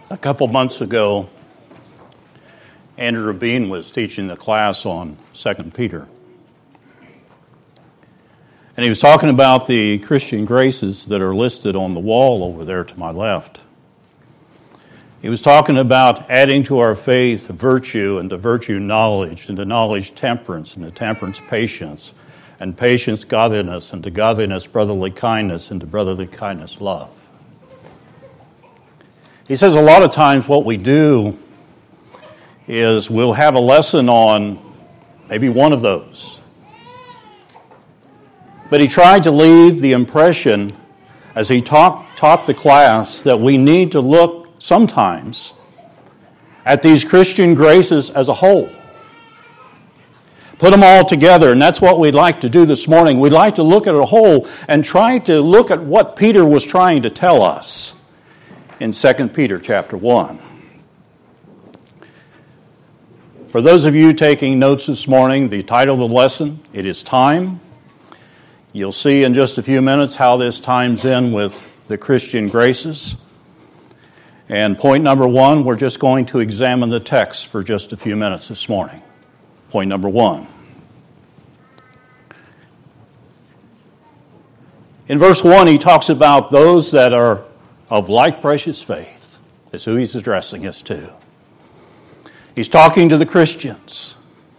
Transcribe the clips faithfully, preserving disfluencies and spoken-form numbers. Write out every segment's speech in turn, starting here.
A couple months ago, Andrew Rabin was teaching the class on Second Peter. And he was talking about the Christian graces that are listed on the wall over there to my left. He was talking about adding to our faith virtue, and to virtue knowledge, and to knowledge temperance, and to temperance patience, and patience godliness, and to godliness brotherly kindness, and to brotherly kindness love. He says a lot of times what we do is we'll have a lesson on maybe one of those. But he tried to leave the impression as he taught, taught the class that we need to look sometimes at these Christian graces as a whole. Put them all together, and that's what we'd like to do this morning. We'd like to look at a whole and try to look at what Peter was trying to tell us in Second Peter chapter one. For those of you taking notes this morning, the title of the lesson, it is Time. You'll see in just a few minutes how this times in with the Christian graces. And point number one, we're just going to examine the text for just a few minutes this morning. Point number one. In verse one, he talks about those that are of like precious faith. That's who he's addressing us to. He's talking to the Christians.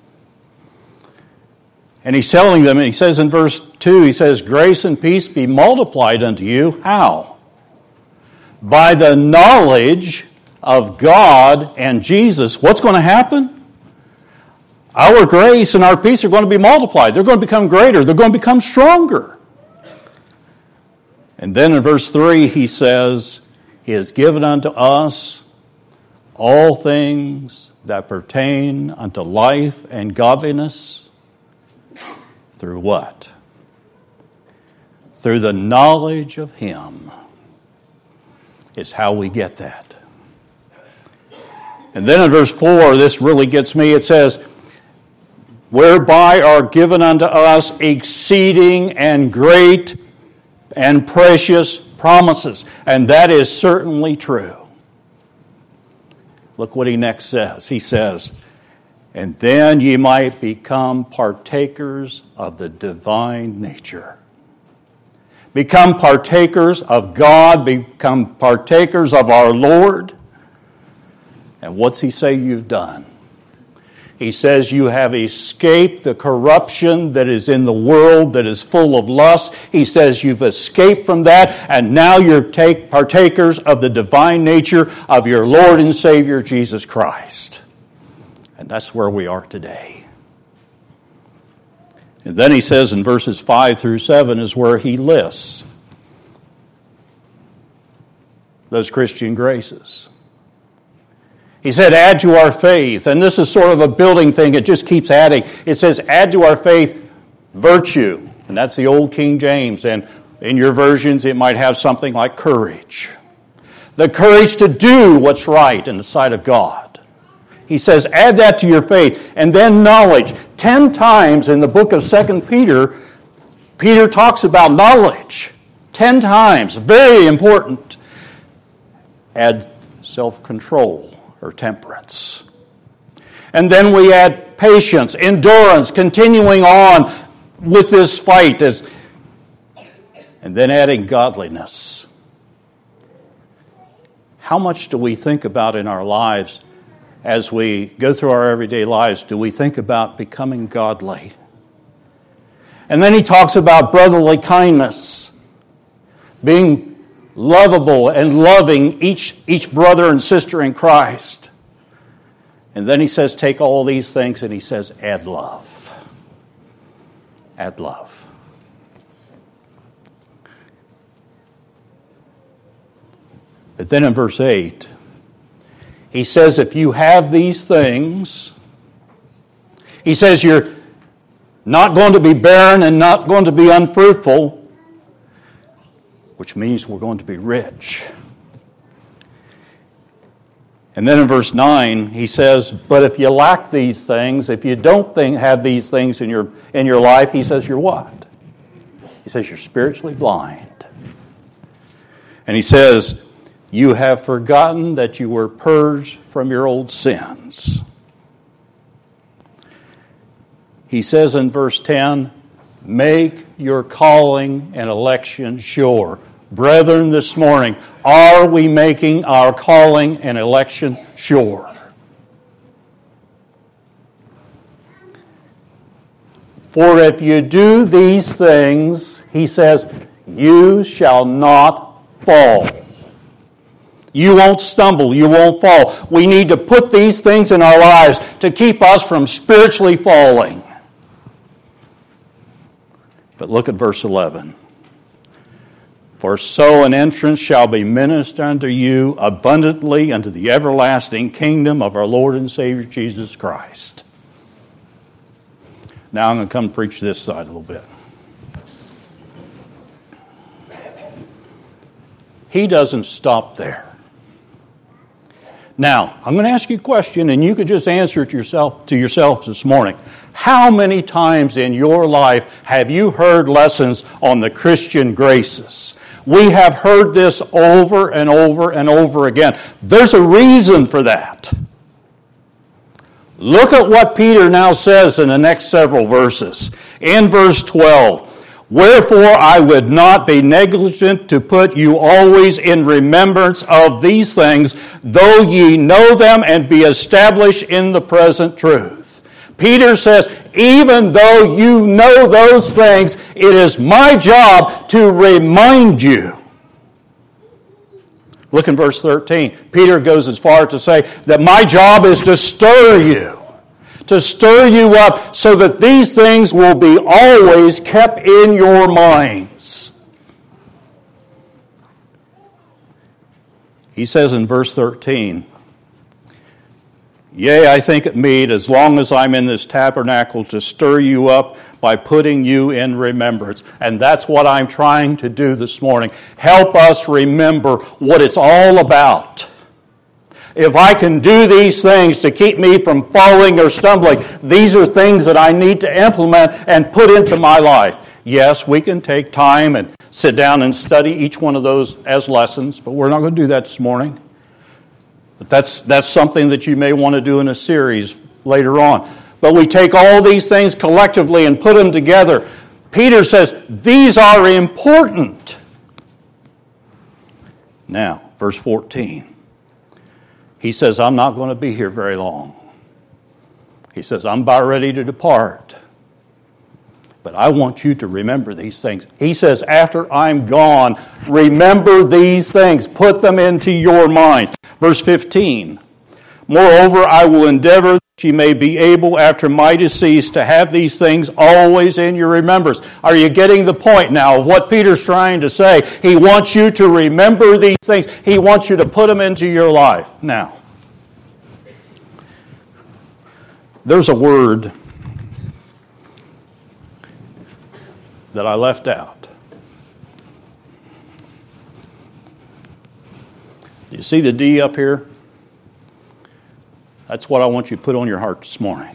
And he's telling them, and he says in verse two, he says, grace and peace be multiplied unto you. How? By the knowledge of God and Jesus. What's going to happen? Our grace and our peace are going to be multiplied. They're going to become greater. They're going to become stronger. And then in verse three, he says, He has given unto us all things that pertain unto life and godliness. Through what? Through the knowledge of Him. Is how we get that. And then in verse four, this really gets me. It says, whereby are given unto us exceeding and great and precious promises. And that is certainly true. Look what he next says. He says, and then ye might become partakers of the divine nature. Become partakers of God. Become partakers of our Lord. And what's he say you've done? He says you have escaped the corruption that is in the world that is full of lust. He says you've escaped from that, and now you're take partakers of the divine nature of your Lord and Savior Jesus Christ. And that's where we are today. And then he says in verses five through seven is where he lists those Christian graces. He said, add to our faith. And this is sort of a building thing. It just keeps adding. It says, add to our faith virtue. And that's the old King James. And in your versions, it might have something like courage. The courage to do what's right in the sight of God. He says, add that to your faith. And then knowledge. Ten times in the book of Second Peter, Peter talks about knowledge. Ten times. Very important. Add self-control. Or temperance. And then we add patience, endurance, continuing on with this fight. As, and then adding godliness. How much do we think about in our lives as we go through our everyday lives? Do we think about becoming godly? And then he talks about brotherly kindness. Being lovable and loving each, each brother and sister in Christ. And then he says, take all these things, and he says, add love. Add love. But then in verse eight, he says, if you have these things, he says you're not going to be barren and not going to be unfruitful, which means we're going to be rich. And then in verse nine, he says, but if you lack these things, if you don't think, have these things in your in your life, he says, you're what? He says, you're spiritually blind. And he says, You have forgotten that you were purged from your old sins. He says in verse ten, make your calling and election sure. Brethren, this morning, are we making our calling and election sure? For if you do these things, he says, you shall not fall. You won't stumble. You won't fall. We need to put these things in our lives to keep us from spiritually falling. But look at verse eleven. For so an entrance shall be ministered unto you abundantly unto the everlasting kingdom of our Lord and Savior Jesus Christ. Now I'm going to come preach this side a little bit. He doesn't stop there. Now, I'm going to ask you a question, and you could just answer it yourself to yourself this morning. How many times in your life have you heard lessons on the Christian graces? We have heard this over and over and over again. There's a reason for that. Look at what Peter now says in the next several verses. In verse twelve, wherefore I would not be negligent to put you always in remembrance of these things, though ye know them and be established in the present truth. Peter says, even though you know those things, it is my job to remind you. Look in verse thirteen. Peter goes as far to say that my job is to stir you. To stir you up so that these things will be always kept in your minds. He says in verse thirteen, yea, I think it meet, as long as I'm in this tabernacle, to stir you up by putting you in remembrance. And that's what I'm trying to do this morning. Help us remember what it's all about. If I can do these things to keep me from falling or stumbling, these are things that I need to implement and put into my life. Yes, we can take time and sit down and study each one of those as lessons, but we're not going to do that this morning. But that's that's something that you may want to do in a series later on. But we take all these things collectively and put them together. Peter says, these are important. Now, verse fourteen. He says, I'm not going to be here very long. He says, I'm about ready to depart. But I want you to remember these things. He says, after I'm gone, remember these things. Put them into your minds. Verse fifteen. Moreover, I will endeavor that ye may be able after my decease to have these things always in your remembrance. Are you getting the point now of what Peter's trying to say? He wants you to remember these things. He wants you to put them into your life. Now, there's a word that I left out. You see the D up here? That's what I want you to put on your heart this morning.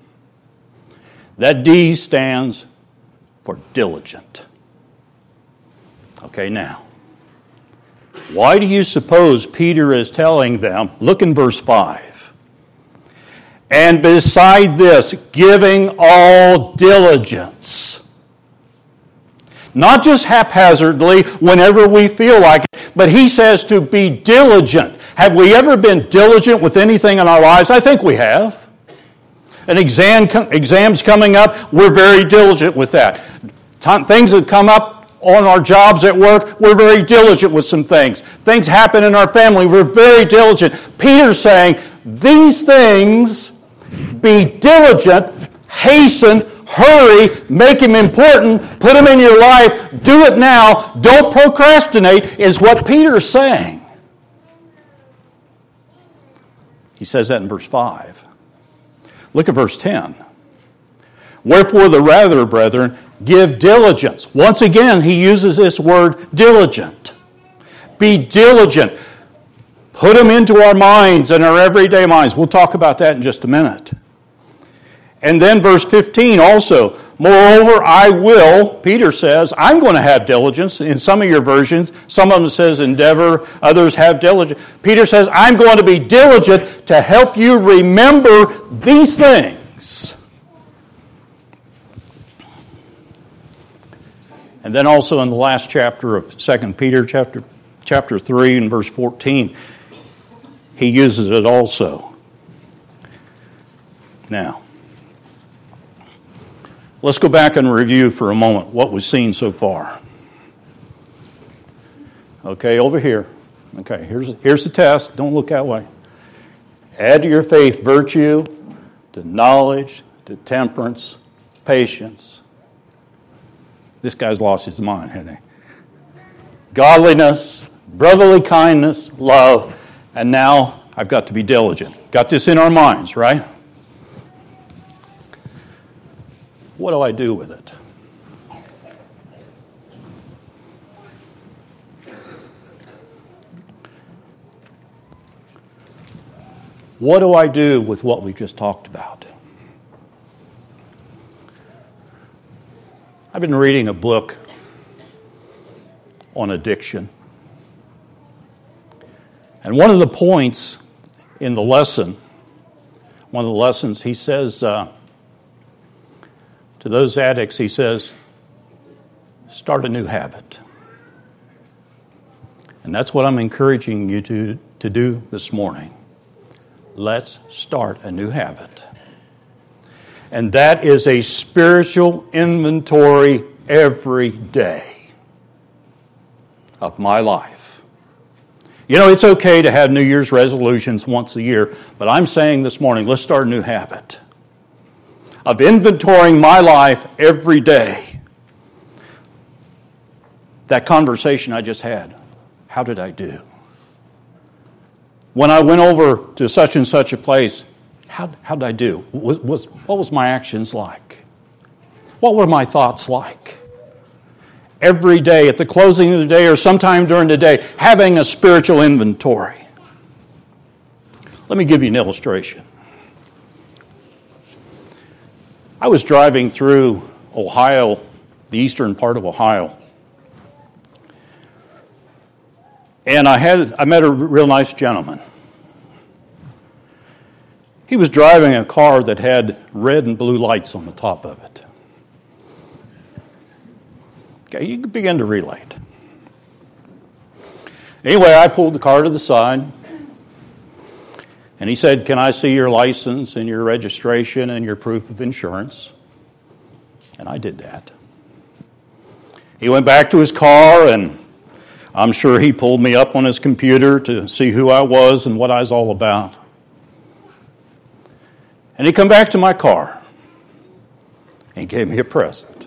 That D stands for diligent. Okay, now, why do you suppose Peter is telling them, look in verse five, and beside this, giving all diligence. Not just haphazardly whenever we feel like it, but he says to be diligent. Have we ever been diligent with anything in our lives? I think we have. An exam, exam's coming up, we're very diligent with that. Things that come up on our jobs at work, we're very diligent with some things. Things happen in our family, we're very diligent. Peter's saying, these things, be diligent, hasten, hurry, make them important, put them in your life, do it now, don't procrastinate, is what Peter's saying. He says that in verse five. Look at verse ten. Wherefore the rather, brethren, give diligence. Once again, he uses this word diligent. Be diligent. Put them into our minds and our everyday minds. We'll talk about that in just a minute. And then verse fifteen also, Moreover, I will, Peter says, I'm going to have diligence. In some of your versions, some of them says endeavor, others have diligence. Peter says, I'm going to be diligent to help you remember these things. And then also in the last chapter of Second Peter, chapter, chapter three and verse fourteen, he uses it also. Now, let's go back and review for a moment what we've seen so far. Okay, over here. Okay, here's, here's the test. Don't look that way. Add to your faith virtue, to knowledge, to temperance, patience. This guy's lost his mind, hasn't he? Godliness, brotherly kindness, love, and now I've got to be diligent. Got this in our minds, right? What do I do with it? What do I do with what we just talked about? I've been reading a book on addiction. And one of the points in the lesson, one of the lessons, he says, uh, to those addicts, he says, start a new habit. And that's what I'm encouraging you to, to do this morning. Let's start a new habit. And that is a spiritual inventory every day of my life. You know, it's okay to have New Year's resolutions once a year, but I'm saying this morning, let's start a new habit of inventorying my life every day. That conversation I just had, how did I do? When I went over to such and such a place, how, how did I do? Was, was, what was my actions like? What were my thoughts like? Every day, at the closing of the day or sometime during the day, having a spiritual inventory. Let me give you an illustration. I was driving through Ohio, the eastern part of Ohio, and I had I met a real nice gentleman. He was driving a car that had red and blue lights on the top of it. Okay, you can begin to relate. Anyway, I pulled the car to the side, and he said, "Can I see your license and your registration and your proof of insurance?" And I did that. He went back to his car, and I'm sure he pulled me up on his computer to see who I was and what I was all about. And he come back to my car and he gave me a present.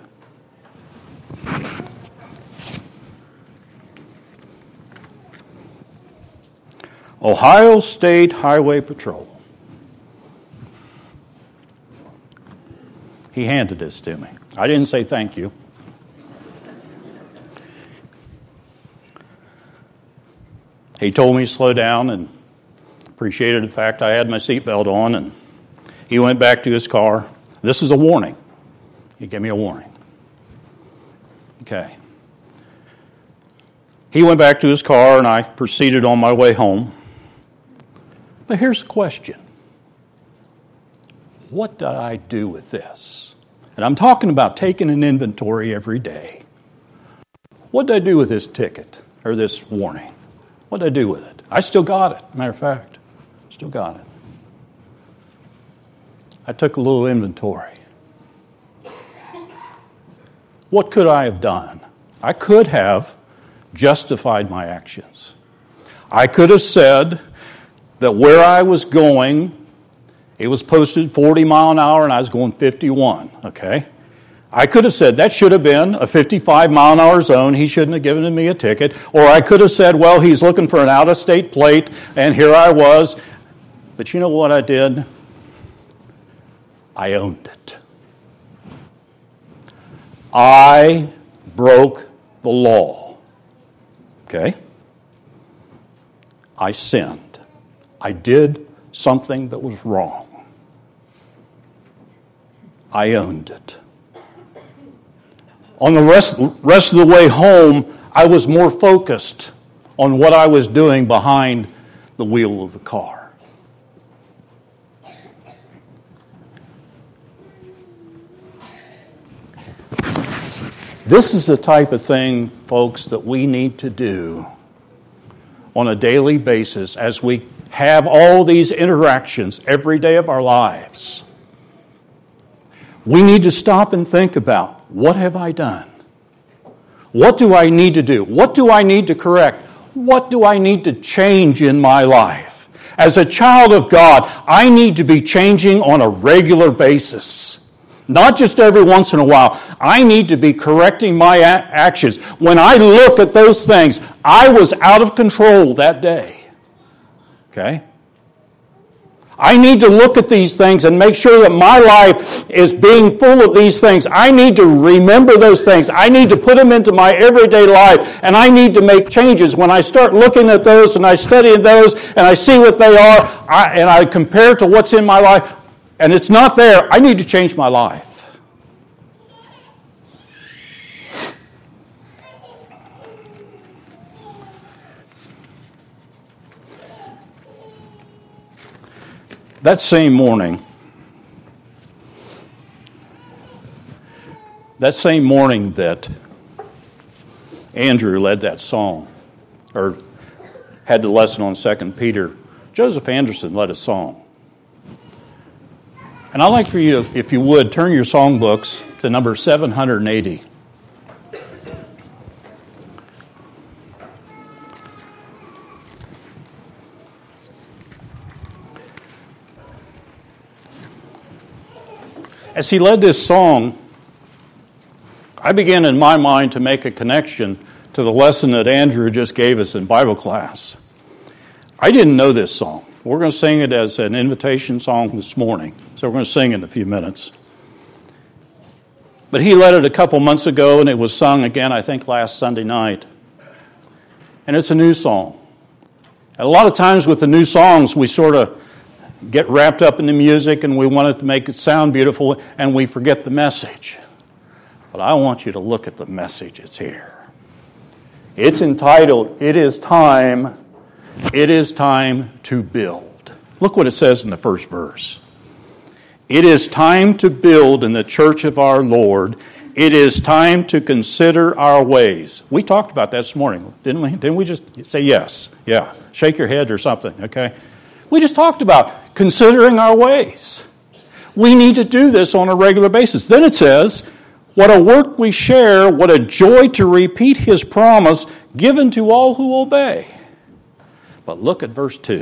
Ohio State Highway Patrol. He handed this to me. I didn't say thank you. He told me to slow down and appreciated the fact I had my seatbelt on, and he went back to his car. This is a warning. He gave me a warning. Okay. He went back to his car, and I proceeded on my way home. But here's the question. What did I do with this? And I'm talking about taking an inventory every day. What did I do with this ticket, or this warning? What did I do with it? I still got it, matter of fact. Still got it. I took a little inventory. What could I have done? I could have justified my actions. I could have said that where I was going, it was posted forty mile an hour and I was going fifty-one, okay? I could have said that should have been a fifty-five mile an hour zone. He shouldn't have given me a ticket. Or I could have said, well, he's looking for an out-of-state plate, and here I was. But you know what I did? I owned it. I broke the law. Okay? I sinned. I did something that was wrong. I owned it. On the rest, rest of the way home, I was more focused on what I was doing behind the wheel of the car. This is the type of thing, folks, that we need to do on a daily basis as we have all these interactions every day of our lives. We need to stop and think about, what have I done? What do I need to do? What do I need to correct? What do I need to change in my life? As a child of God, I need to be changing on a regular basis. Not just every once in a while. I need to be correcting my a- actions. When I look at those things, I was out of control that day. Okay? I need to look at these things and make sure that my life is being full of these things. I need to remember those things. I need to put them into my everyday life, and I need to make changes. When I start looking at those and I study those and I see what they are, I, and I compare to what's in my life, and it's not there, I need to change my life. That same morning, that same morning that Andrew led that song, or had the lesson on Second Peter, Joseph Anderson led a song. And I'd like for you to, if you would, turn your songbooks to number seven hundred eighty. As he led this song, I began in my mind to make a connection to the lesson that Andrew just gave us in Bible class. I didn't know this song. We're going to sing it as an invitation song this morning, so we're going to sing it in a few minutes. But he led it a couple months ago, and it was sung again, I think, last Sunday night. And it's a new song. And a lot of times with the new songs, we sort of get wrapped up in the music and we want it to make it sound beautiful and we forget the message. But I want you to look at the message that's here. It's entitled, It is Time, It is Time to Build. Look what it says in the first verse. It is time to build in the church of our Lord. It is time to consider our ways. We talked about that this morning, didn't we? Didn't we just say yes? Yeah. Shake your head or something, okay? We just talked about considering our ways. We need to do this on a regular basis. Then it says, what a work we share, what a joy to repeat His promise given to all who obey. But look at verse two.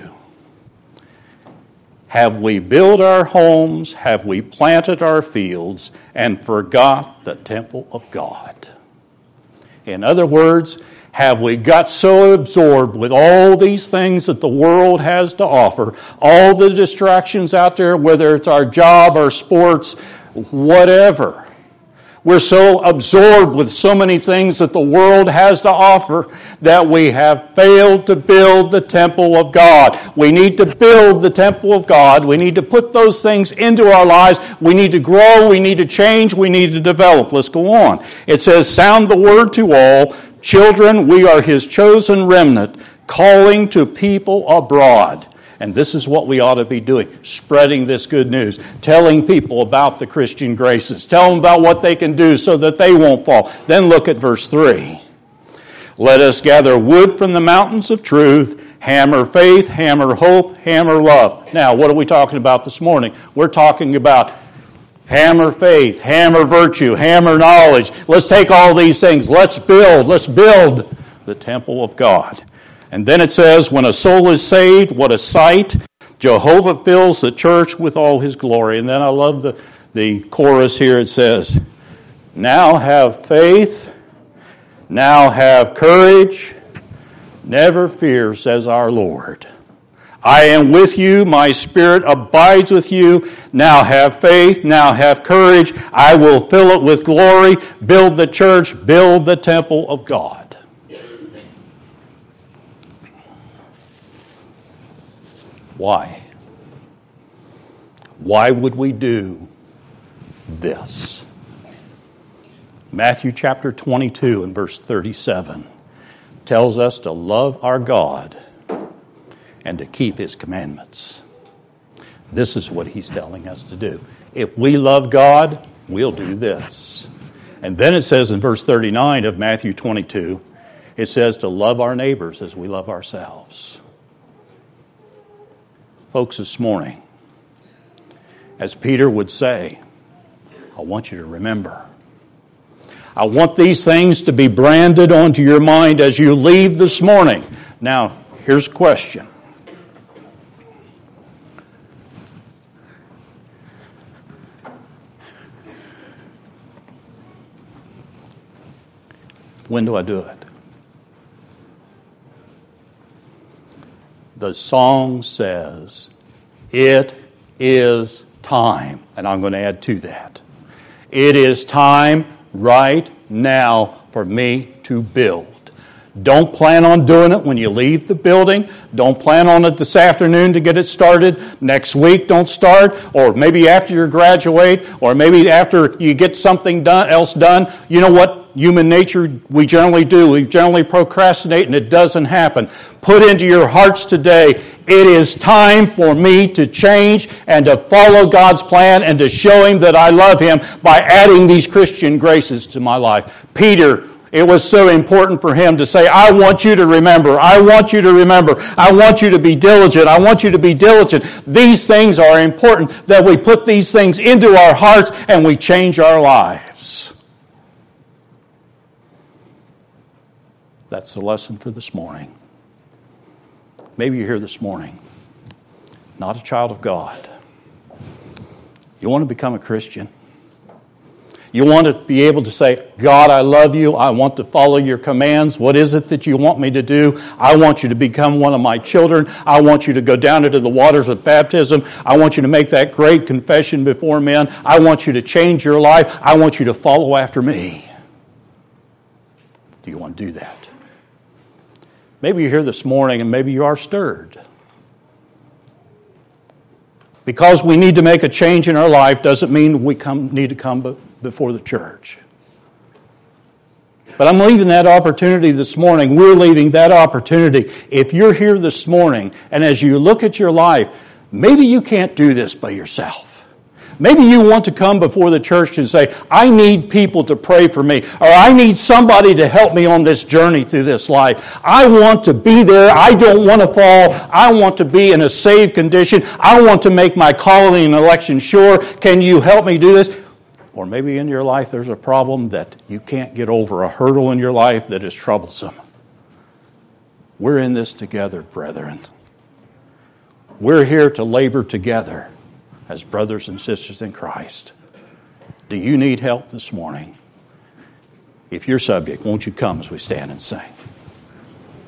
Have we built our homes? Have we planted our fields and forgot the temple of God? In other words, have we got so absorbed with all these things that the world has to offer, all the distractions out there, whether it's our job, our sports, whatever. We're so absorbed with so many things that the world has to offer that we have failed to build the temple of God. We need to build the temple of God. We need to put those things into our lives. We need to grow. We need to change. We need to develop. Let's go on. It says, sound the word to all. Children, we are His chosen remnant, calling to people abroad. And this is what we ought to be doing, spreading this good news, telling people about the Christian graces, tell them about what they can do so that they won't fall. Then look at verse three. Let us gather wood from the mountains of truth, hammer faith, hammer hope, hammer love. Now, what are we talking about this morning? We're talking about hammer faith, hammer virtue, hammer knowledge. Let's take all these things. Let's build. Let's build the temple of God. And then it says, when a soul is saved, what a sight. Jehovah fills the church with all His glory. And then I love the, the chorus here. It says, now have faith, now have courage, never fear, says our Lord. I am with you, my spirit abides with you. Now have faith, now have courage. I will fill it with glory. Build the church, build the temple of God. Why? Why would we do this? Matthew chapter twenty-two and verse thirty-seven tells us to love our God and to keep His commandments. This is what He's telling us to do. If we love God, we'll do this. And then it says in verse thirty-nine of Matthew twenty-two, it says to love our neighbors as we love ourselves. Folks, this morning, as Peter would say, I want you to remember. I want these things to be branded onto your mind as you leave this morning. Now, here's a question. When do I do it? The song says, it is time. And I'm going to add to that. It is time right now for me to build. Don't plan on doing it when you leave the building. Don't plan on it this afternoon to get it started. Next week, don't start. Or maybe after you graduate. Or maybe after you get something done, else done. You know what? Human nature, we generally do. We generally procrastinate and it doesn't happen. Put into your hearts today, it is time for me to change and to follow God's plan and to show Him that I love Him by adding these Christian graces to my life. Peter, it was so important for him to say, I want you to remember. I want you to remember. I want you to be diligent. I want you to be diligent. These things are important that we put these things into our hearts and we change our lives. That's the lesson for this morning. Maybe you're here this morning, not a child of God. You want to become a Christian. You want to be able to say, God, I love you. I want to follow your commands. What is it that you want me to do? I want you to become one of my children. I want you to go down into the waters of baptism. I want you to make that great confession before men. I want you to change your life. I want you to follow after me. Do you want to do that? Maybe you're here this morning and maybe you are stirred. Because we need to make a change in our life doesn't mean we come, need to come before the church. But I'm leaving that opportunity this morning. We're leaving that opportunity. If you're here this morning and as you look at your life, maybe you can't do this by yourself. Maybe you want to come before the church and say, I need people to pray for me, or I need somebody to help me on this journey through this life. I want to be there. I don't want to fall. I want to be in a saved condition. I want to make my calling and election sure. Can you help me do this? Or maybe in your life there's a problem that you can't get over, a hurdle in your life that is troublesome. We're in this together, brethren. We're here to labor together as brothers and sisters in Christ. Do you need help this morning? If you're subject, won't you come as we stand and sing?